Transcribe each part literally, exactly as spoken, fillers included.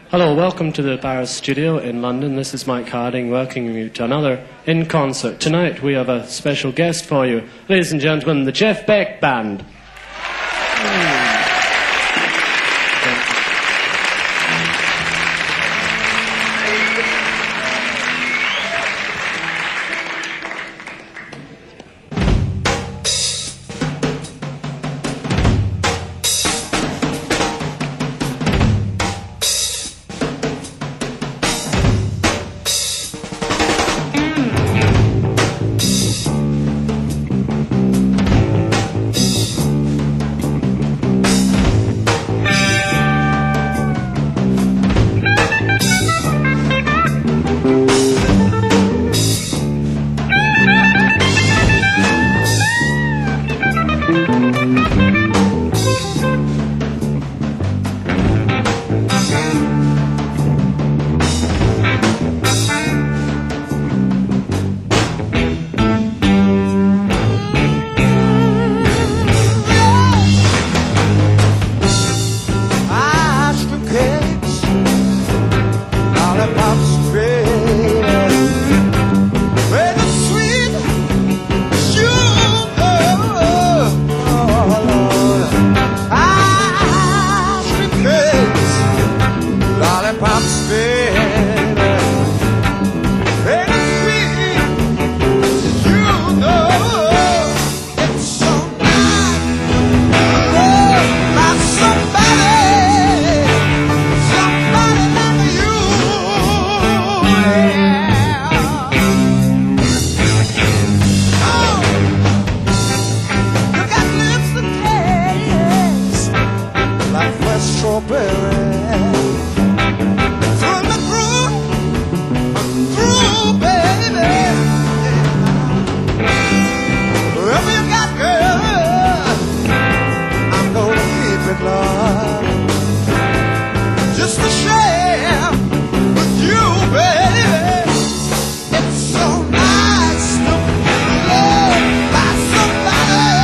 Hello, welcome to the Barrows Studio in London. This is Mike Harding welcoming you to another In Concert. Tonight we have a special guest for you. Ladies and gentlemen, the Jeff Beck Band.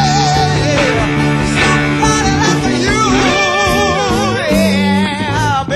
Baby,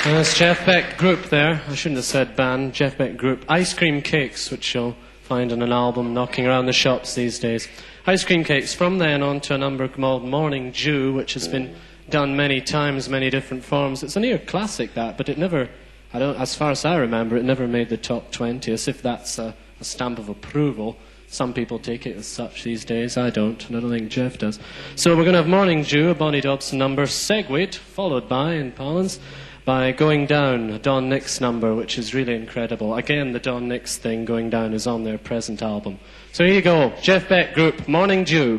And it's Jeff Beck Group there. I shouldn't have said band. Jeff Beck Group. Ice Cream Cakes, which you'll find on an album knocking around the shops these days. Ice Cream Cakes. From then on to a number called Morning Dew, which has been done many times, many different forms. It's a near classic, that, but it never, I don't, as far as I remember, it never made the top twenty, as if that's a, a stamp of approval. Some people take it as such these days. I don't, and I don't think Jeff does. So we're going to have Morning Dew, a Bonnie Dobson number, segued, followed by, in Collins, by Going Down, a Don Nix number, which is really incredible. Again, the Don Nix thing, Going Down, is on their present album. So here you go, Jeff Beck Group, Morning Dew.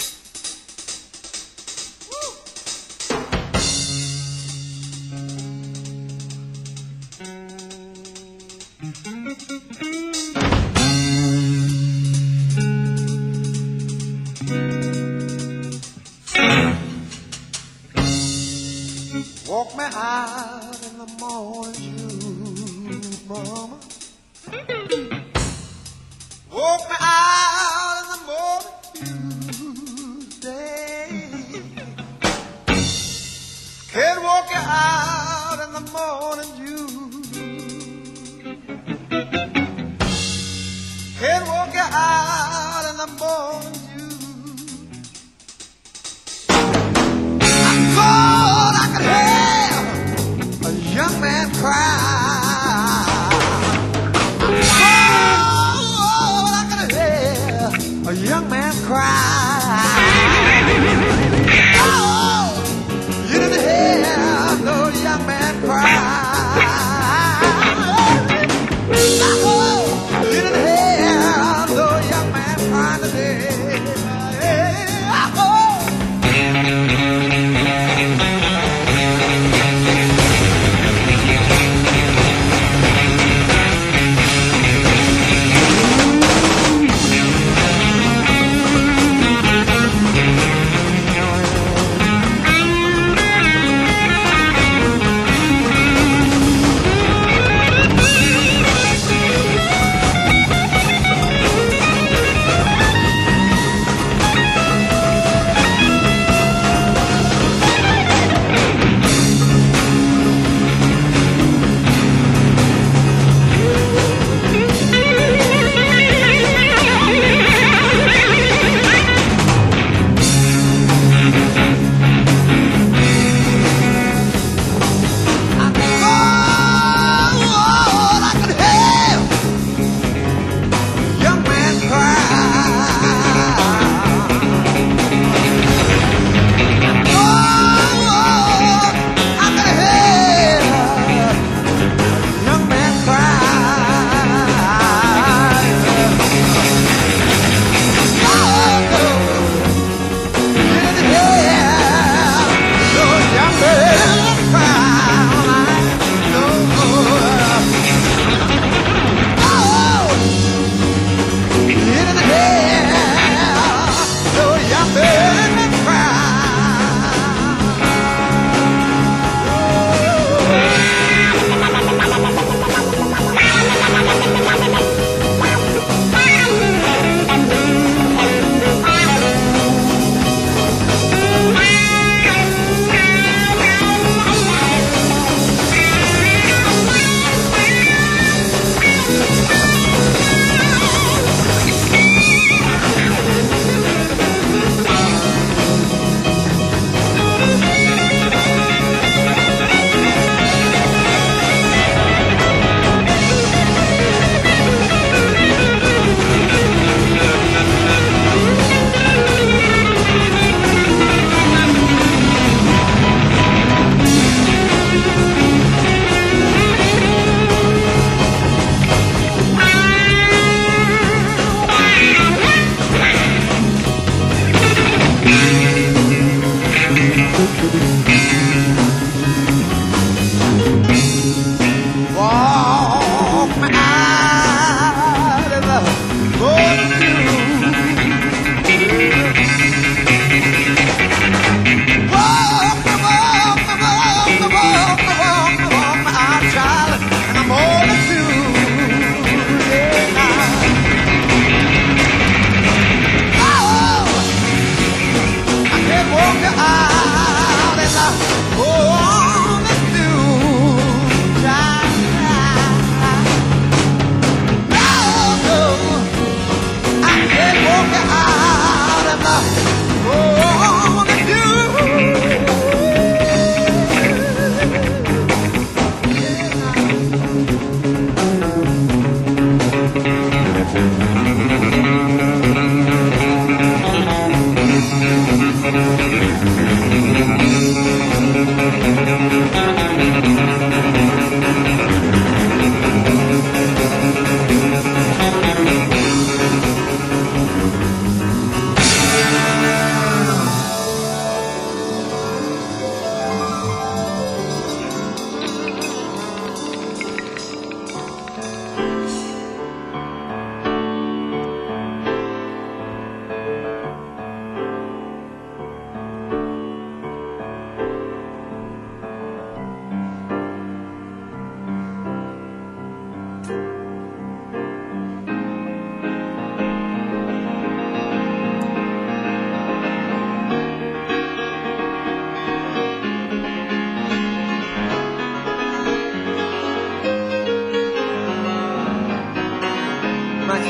Walk me out in the morning dew, mama. Walk me out in the morning dew, day. Can't walk you out in the morning dew. Can't walk you out in the morning dew. I thought I could have a young man cry. Oh, I could have a young man cry. Oh, you didn't hear no young man cry. Oh, you didn't hear no young man cry today. Oh.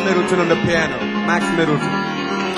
Middleton on the piano. Max Middleton.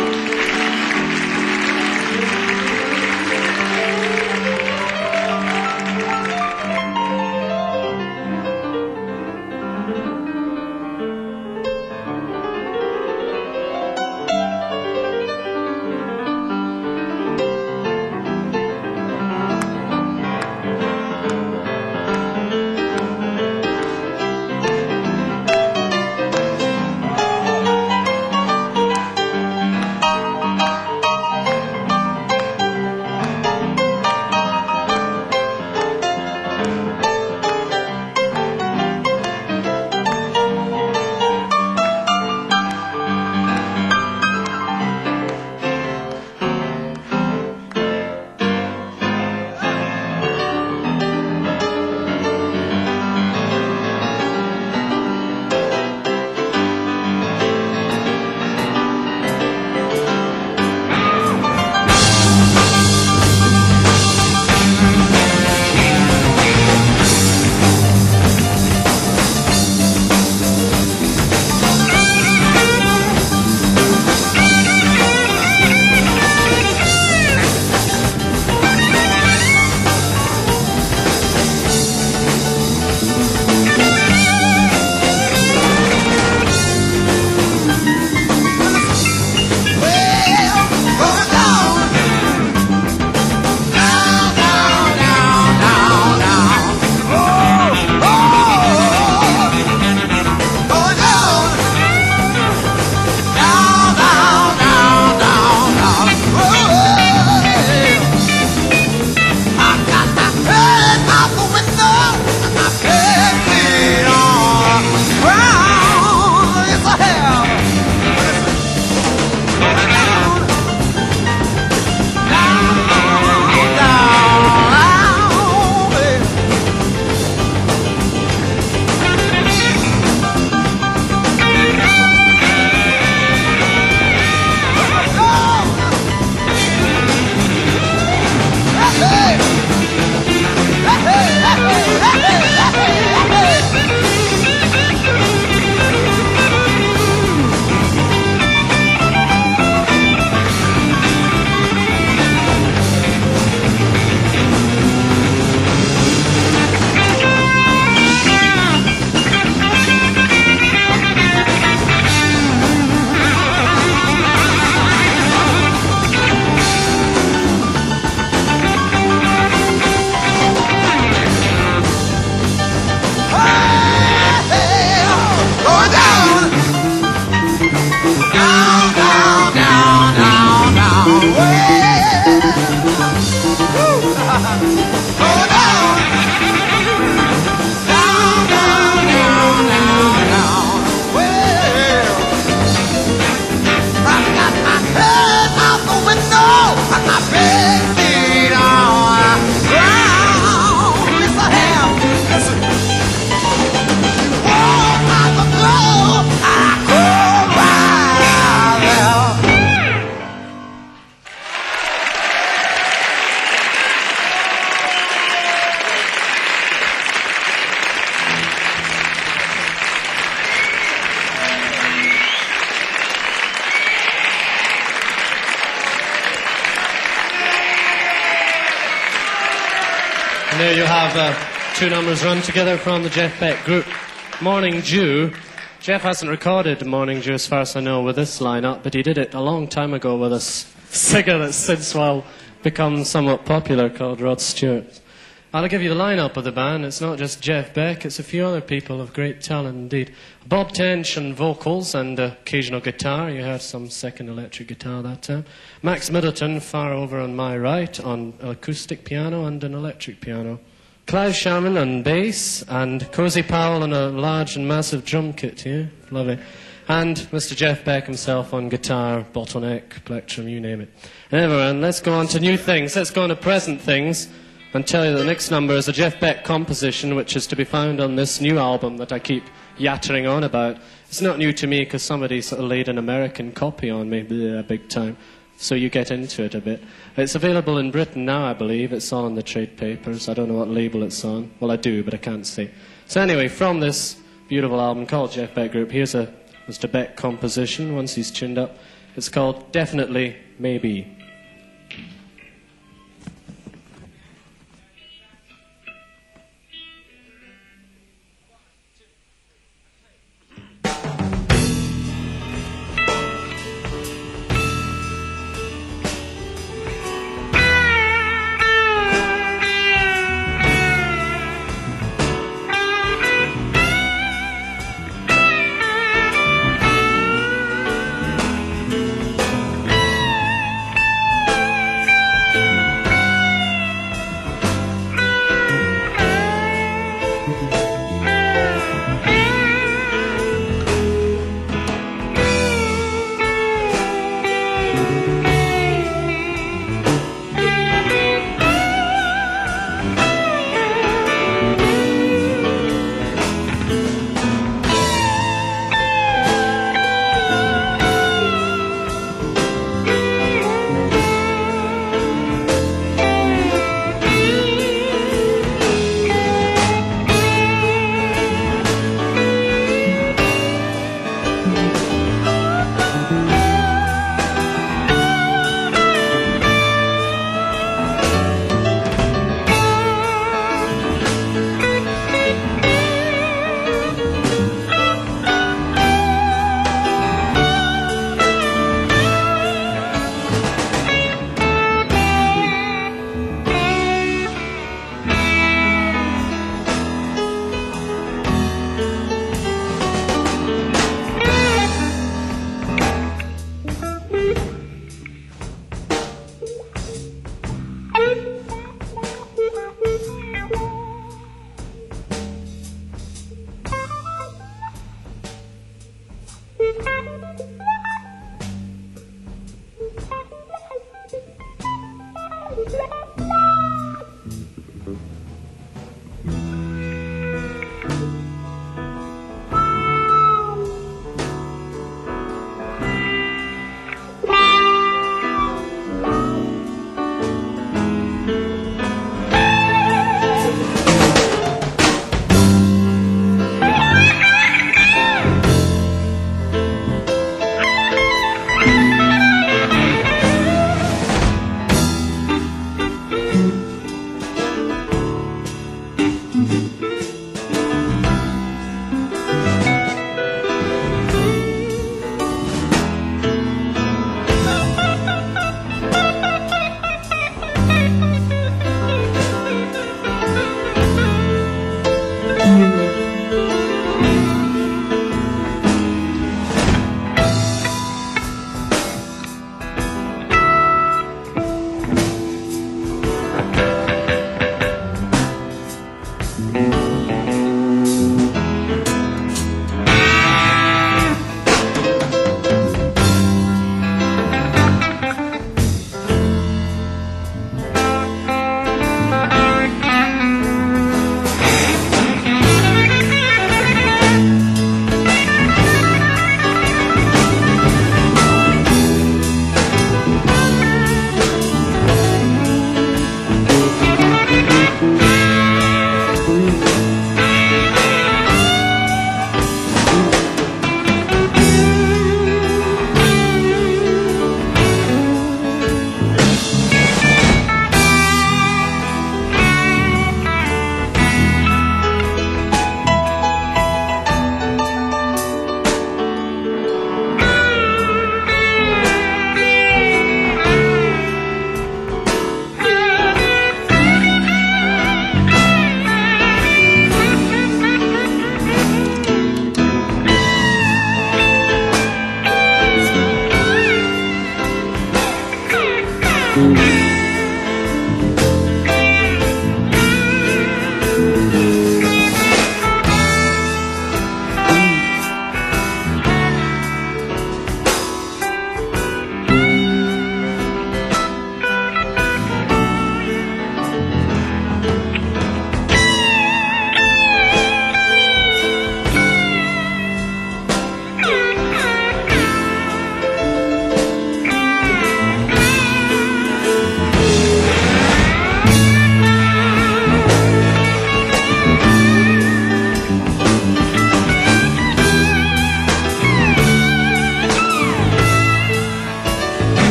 And there you have uh, two numbers run together from the Jeff Beck group. Morning Dew. Jeff hasn't recorded Morning Dew as far as I know with this lineup, but he did it a long time ago with a singer that's since well become somewhat popular called Rod Stewart. I'll give you the lineup of the band. It's not just Jeff Beck, it's a few other people of great talent indeed. Bob Tench on vocals and uh, occasional guitar. You heard some second electric guitar that time. Max Middleton, far over on my right, on acoustic piano and an electric piano. Clive Sharman on bass, and Cozy Powell on a large and massive drum kit here. Lovely. And Mister Jeff Beck himself on guitar, bottleneck, plectrum, you name it. Anyway, let's go on to new things. Let's go on to present things and tell you that the next number is a Jeff Beck composition, which is to be found on this new album that I keep yattering on about. It's not new to me because somebody sort of laid an American copy on me, bleh, big time. So you get into it a bit. It's available in Britain now, I believe. It's all in the trade papers. I don't know what label it's on. Well, I do, but I can't say. So anyway, from this beautiful album called Jeff Beck Group, here's a Mister Beck composition, once he's tuned up. It's called Definitely Maybe.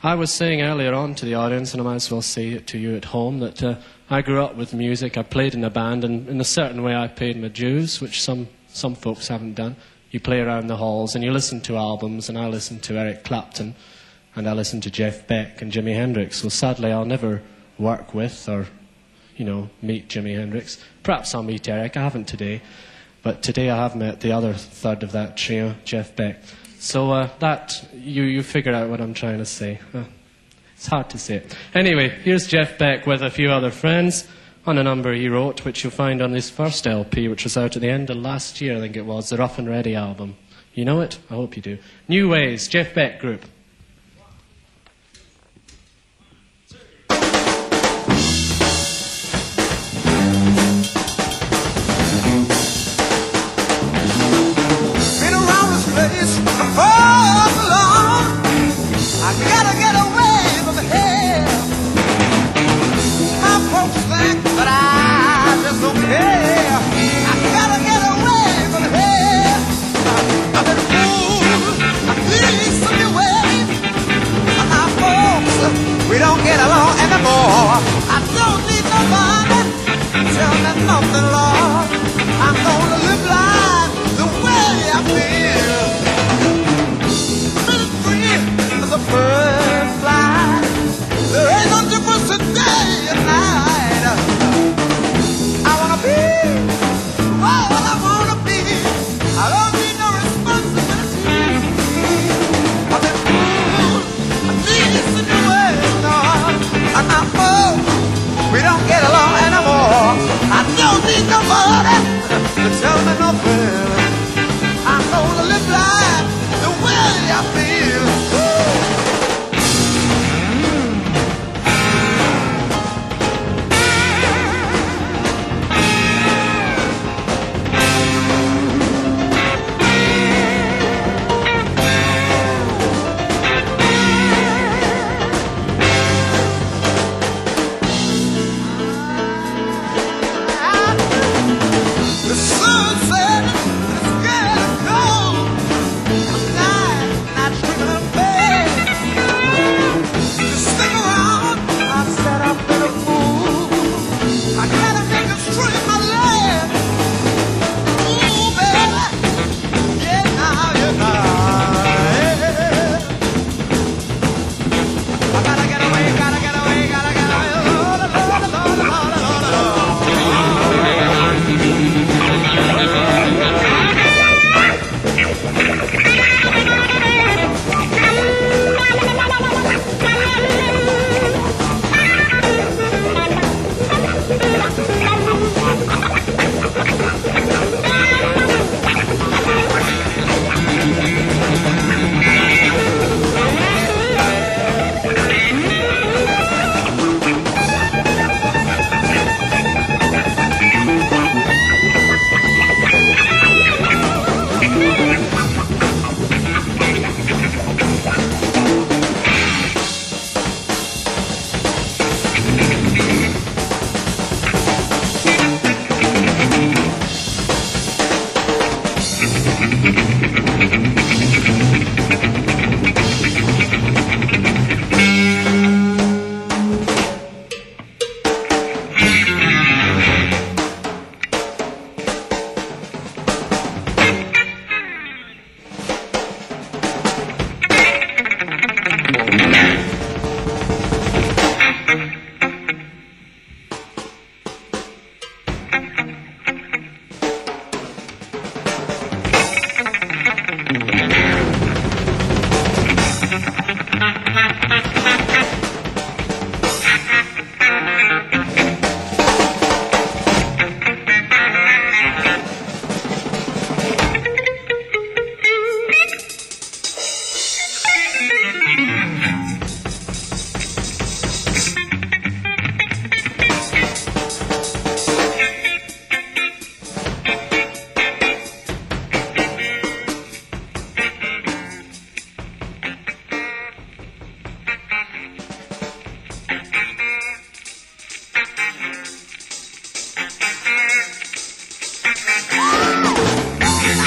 I was saying earlier on to the audience, and I might as well say it to you at home, that uh, I grew up with music. I played in a band, and in a certain way I paid my dues, which some, some folks haven't done. You play around the halls, and you listen to albums, and I listen to Eric Clapton, and I listen to Jeff Beck and Jimi Hendrix. So sadly, I'll never work with or, you know, meet Jimi Hendrix. Perhaps I'll meet Eric. I haven't today. But today I have met the other third of that trio, Jeff Beck. So uh, that, you, you figure out what I'm trying to say. Uh, it's hard to say it. Anyway, here's Jeff Beck with a few other friends on a number he wrote, which you'll find on his first L P, which was out at the end of last year, I think it was, the Rough and Ready album. You know it? I hope you do. New Ways, Jeff Beck Group.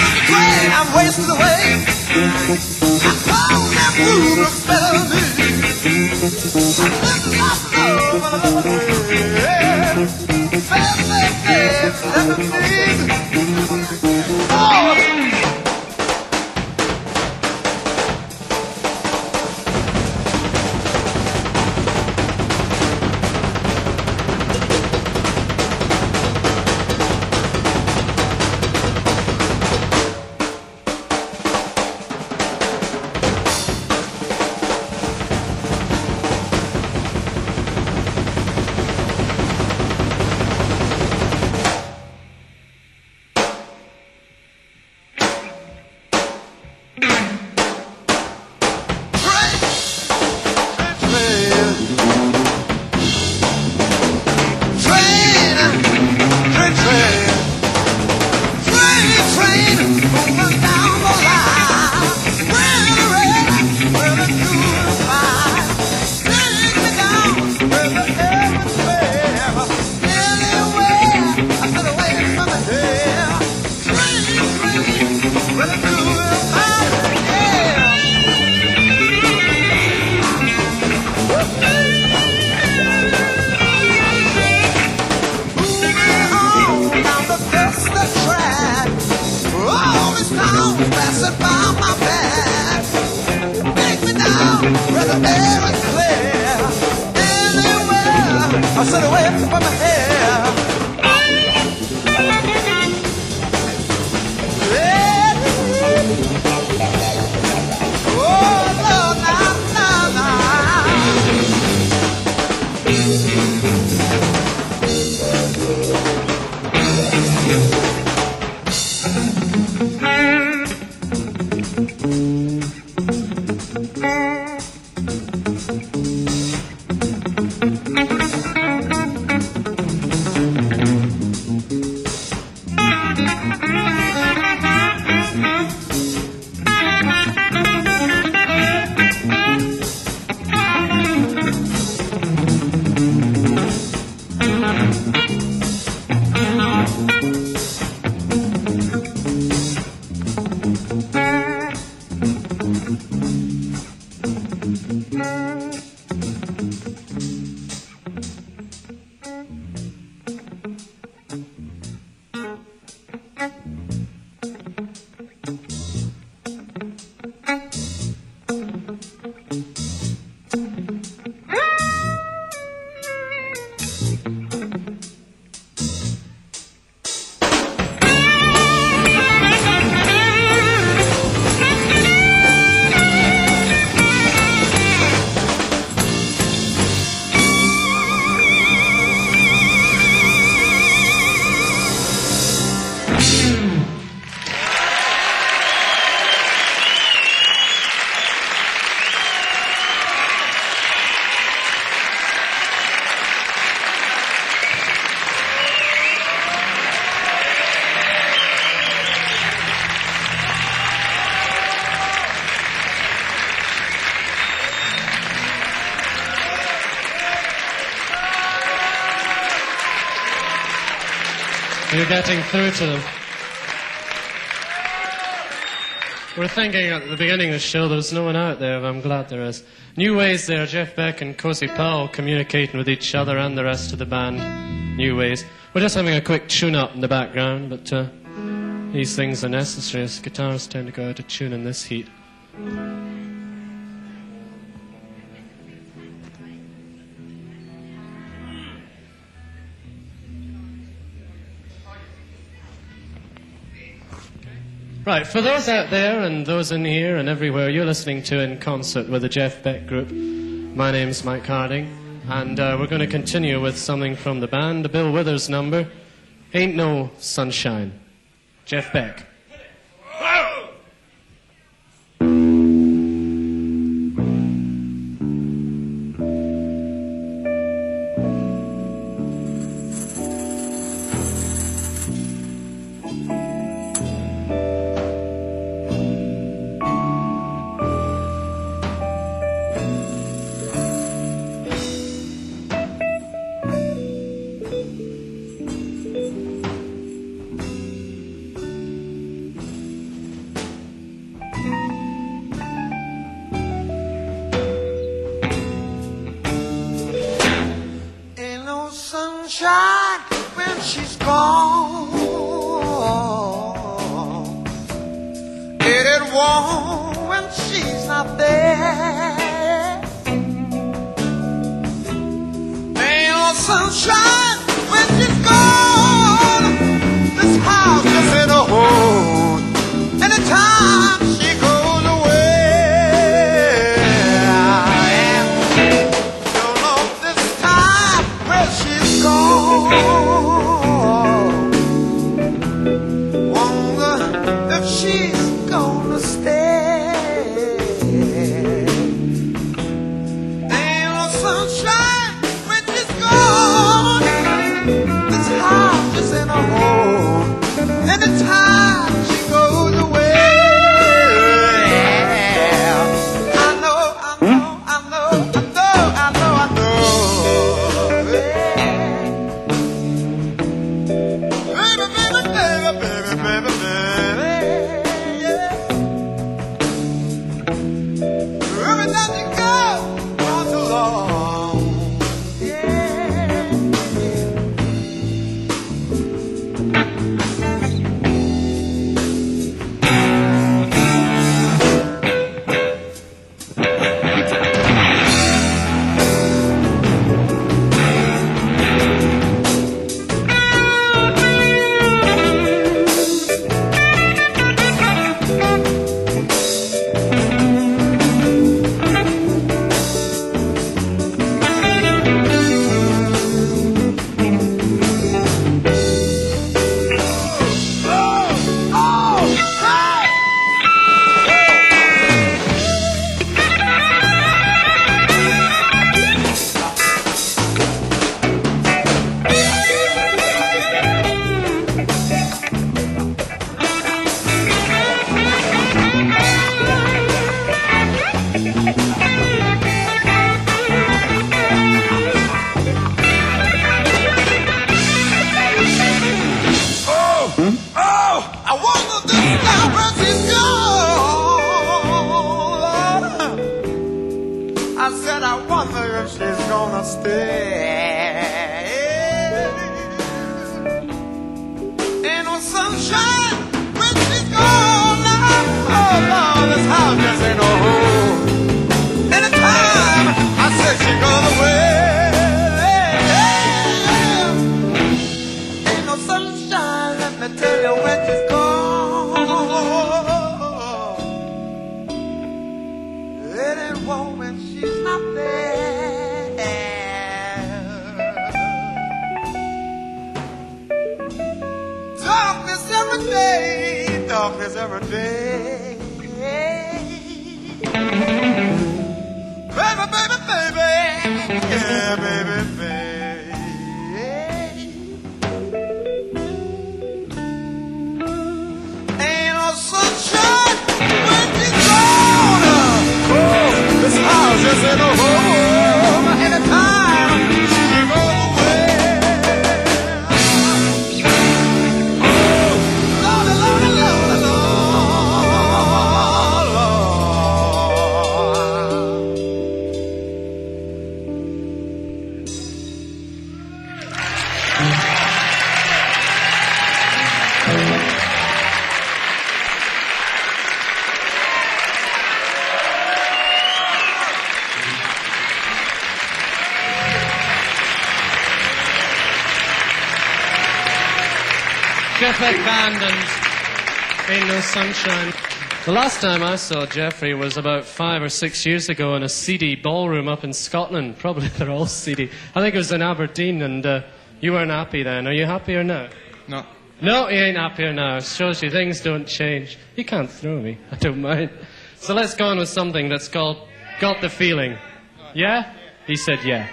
wasted away. I found that blue looks better than me. You're getting through to them. We're thinking at the beginning of the show there was no one out there, but I'm glad there is. New ways there, Jeff Beck and Cozy Powell communicating with each other and the rest of the band. New ways. We're just having a quick tune-up in the background, but uh, these things are necessary as guitars tend to go out of tune in this heat. Right, for those out there and those in here and everywhere, you're listening to In Concert with the Jeff Beck Group. My name's Mike Harding, and uh, we're going to continue with something from the band, a Bill Withers number, Ain't No Sunshine. Jeff Beck. want when she's not there. Ain't no sunshine when she's gone. This house just ain't a home. Anytime she goes away, and don't know this time where she's gone. Wonder if she's gonna stay. Ain't no sunshine when she's gone. This house just ain't a home. Anytime she goes away, I know, I know, I know, I know, I know, I know. Baby, baby, baby, baby, baby, baby, yeah. Every time you go, gone too long, yeah, yeah. Oh, I wonder this time where she's gone. I said I wonder if she's gonna stay. Ain't no sunshine when she's gone. Oh Lord, this house just ain't no home. Anytime I said she goes away. Ain't no sunshine, let me tell you when she's gone. It ain't warm when she's not there. Darkness every day, darkness every day. Baby, baby, baby, yeah, baby, baby. Ain't no sunshine when she's gone. Oh, this house just ain't no home. Anytime she goes away. Oh, Lordy, Lordy, Lordy, Lord, Lord. Jeff Beck Band and Ain't No Sunshine. The last time I saw Jeffrey was about five or six years ago in a seedy ballroom up in Scotland. Probably they're all seedy. I think it was in Aberdeen, and uh, you weren't happy then. Are you happier now? No. No, he ain't happier now. It shows you things don't change. You can't throw me. I don't mind. So let's go on with something that's called Got the Feeling. Yeah? He said yeah.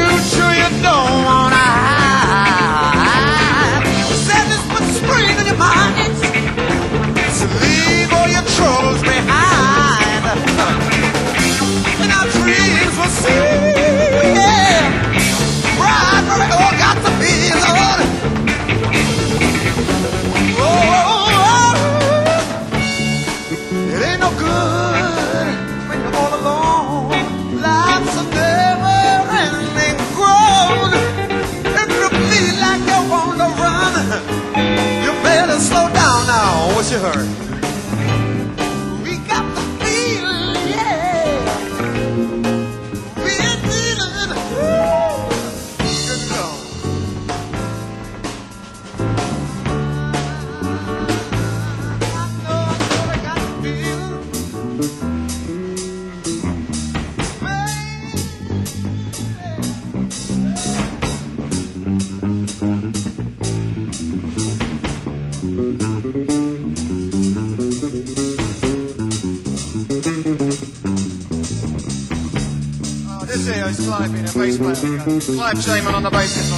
future you don't wanna hide. Sadness puts spring in your mind. So leave all your troubles behind. And our dreams will see. Yeah. Right where we all got to be, Lord. Oh, it ain't no good when you're all alone. Life's a never-ending road. If you feel like you want to run, you better slow down now. What you heard? We got the feeling, yeah. We're feeling, good Lord. I know, I know I got the feeling. Oh, this here is Clive being a bass player. Clive Shaman on the bass guitar.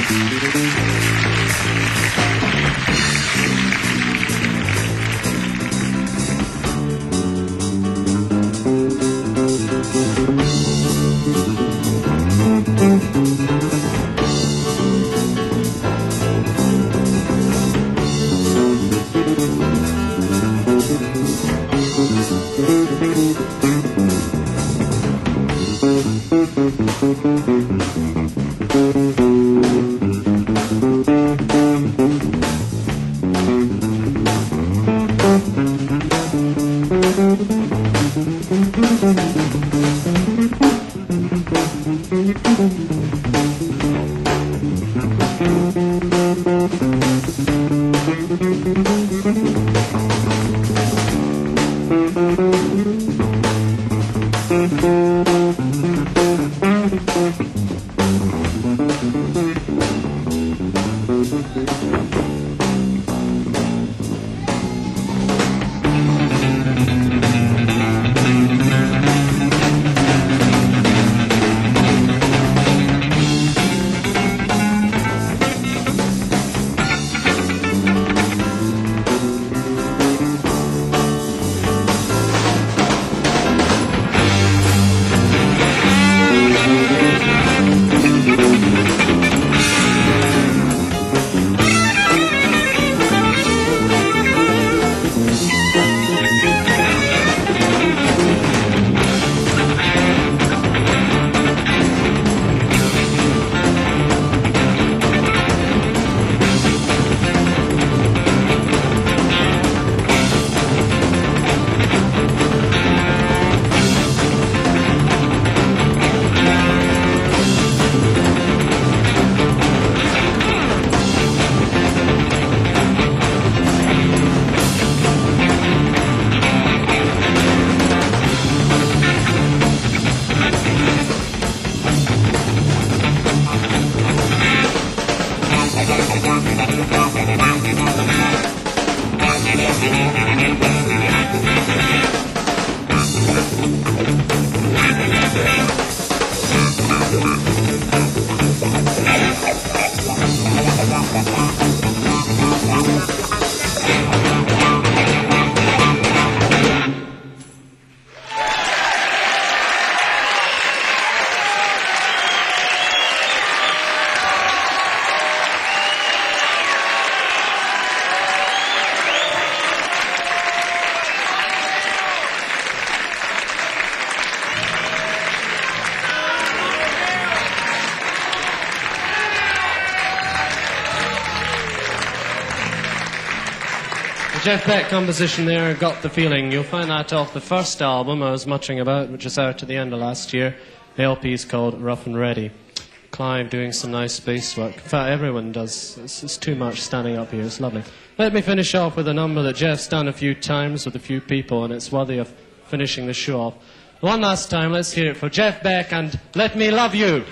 Jeff Beck composition there, Got the Feeling. You'll find that off the first album I was muttering about, which is out at the end of last year. The L P's called Rough and Ready. Clive doing some nice bass work. In fact, everyone does. It's, it's too much standing up here. It's lovely. Let me finish off with a number that Jeff's done a few times with a few people, and it's worthy of finishing the show off. One last time, let's hear it for Jeff Beck and Let Me Love You.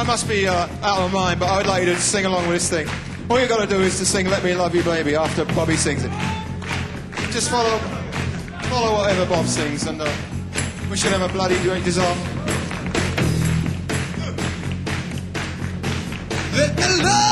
must be uh, out of my mind, but I would like you to sing along with this thing. All you got to do is to sing "Let Me Love You, Baby" after Bobby sings it. Just follow, follow whatever Bob sings, and uh, we should have a bloody great dissolve. Let me love